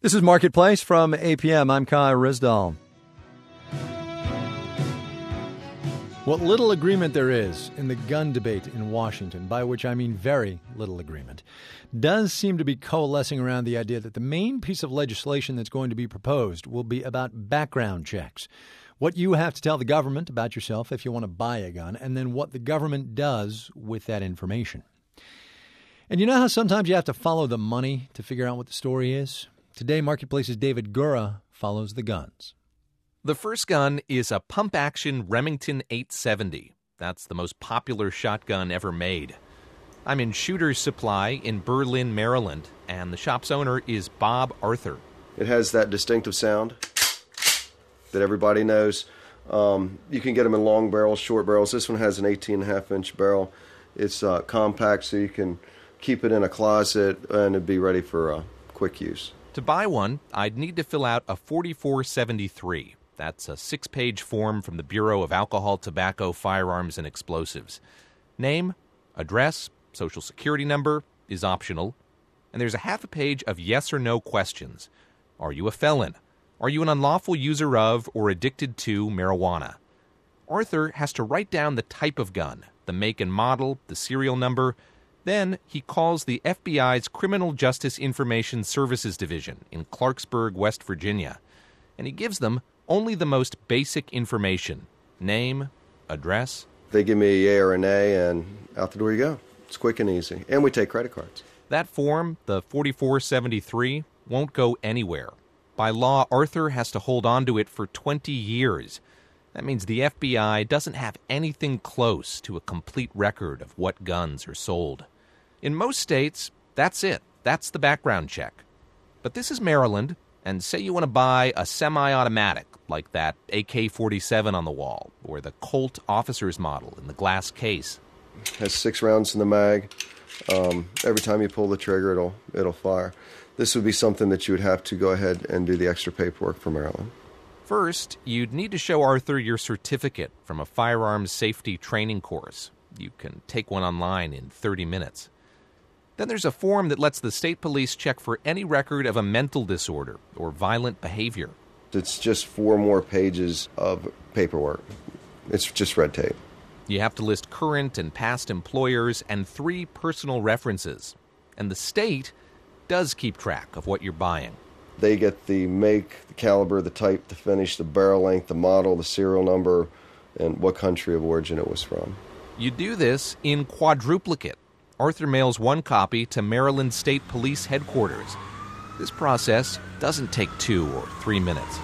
This is Marketplace from APM. I'm Kai Risdall. What little agreement there is in the gun debate in Washington, by which I mean very little agreement, does seem to be coalescing around the idea that the main piece of legislation that's going to be proposed will be about background checks. What you have to tell the government about yourself if you want to buy a gun, and then what the government does with that information. And you know how sometimes you have to follow the money to figure out what the story is? Today, Marketplace's David Gura follows the guns. The first gun is a pump-action Remington 870. That's the most popular shotgun ever made. I'm in Shooter's Supply in Berlin, Maryland, and the shop's owner is Bob Arthur. It has that distinctive sound that everybody knows. You can get them in long barrels, short barrels. This one has an 18.5-inch barrel. It's compact, so you can keep it in a closet and it'd be ready for quick use. To buy one, I'd need to fill out a 4473. That's a 6-page form from the Bureau of Alcohol, Tobacco, Firearms, and Explosives. Name, address, social security number is optional. And there's a half a page of yes or no questions. Are you a felon? Are you an unlawful user of or addicted to marijuana? Arthur has to write down the type of gun, the make and model, the serial number. Then he calls the FBI's Criminal Justice Information Services Division in Clarksburg, West Virginia, and he gives them only the most basic information: name, address. They give me a yay or a nay, and out the door you go. It's quick and easy, and we take credit cards. That form, the 4473, won't go anywhere. By law, Arthur has to hold on to it for 20 years. That means the FBI doesn't have anything close to a complete record of what guns are sold. In most states, that's it. That's the background check. But this is Maryland, and say you want to buy a semi-automatic, like that AK-47 on the wall, or the Colt officer's model in the glass case. It has 6 rounds in the mag. Every time you pull the trigger, it'll fire. This would be something that you would have to go ahead and do the extra paperwork for Maryland. First, you'd need to show Arthur your certificate from a firearms safety training course. You can take one online in 30 minutes. Then there's a form that lets the state police check for any record of a mental disorder or violent behavior. It's just 4 more pages of paperwork. It's just red tape. You have to list current and past employers and 3 personal references. And the state does keep track of what you're buying. They get the make, the caliber, the type, the finish, the barrel length, the model, the serial number, and what country of origin it was from. You do this in quadruplicate. Arthur mails 1 copy to Maryland State Police Headquarters. This process doesn't take 2 or 3 minutes.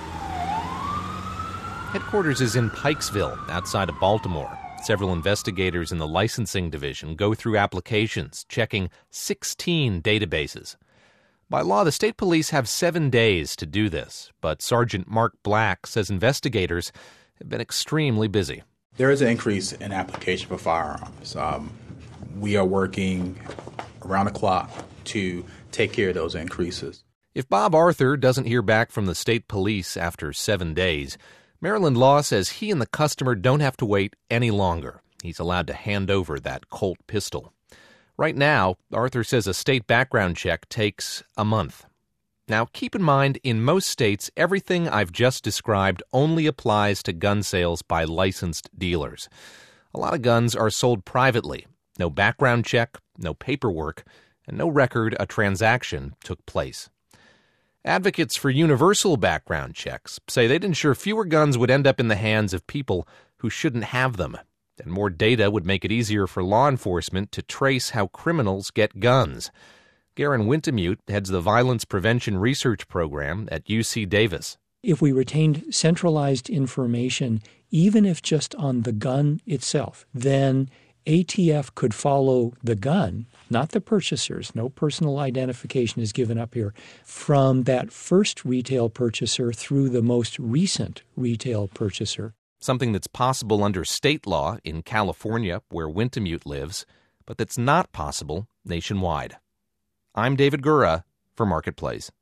Headquarters is in Pikesville, outside of Baltimore. Several investigators in the licensing division go through applications, checking 16 databases. By law, the state police have 7 days to do this, but Sergeant Mark Black says investigators have been extremely busy. There is an increase in application for firearms. We are working around the clock to take care of those increases. If Bob Arthur doesn't hear back from the state police after 7 days, Maryland law says he and the customer don't have to wait any longer. He's allowed to hand over that Colt pistol. Right now, Arthur says a state background check takes a month. Now, keep in mind, in most states, everything I've just described only applies to gun sales by licensed dealers. A lot of guns are sold privately. No background check, no paperwork, and no record a transaction took place. Advocates for universal background checks say they'd ensure fewer guns would end up in the hands of people who shouldn't have them, and more data would make it easier for law enforcement to trace how criminals get guns. Garen Wintemute heads the Violence Prevention Research Program at UC Davis. If we retained centralized information, even if just on the gun itself, then ATF could follow the gun, not the purchasers. No personal identification is given up here, from that first retail purchaser through the most recent retail purchaser. Something that's possible under state law in California, where Wintemute lives, but that's not possible nationwide. I'm David Gura for Marketplace.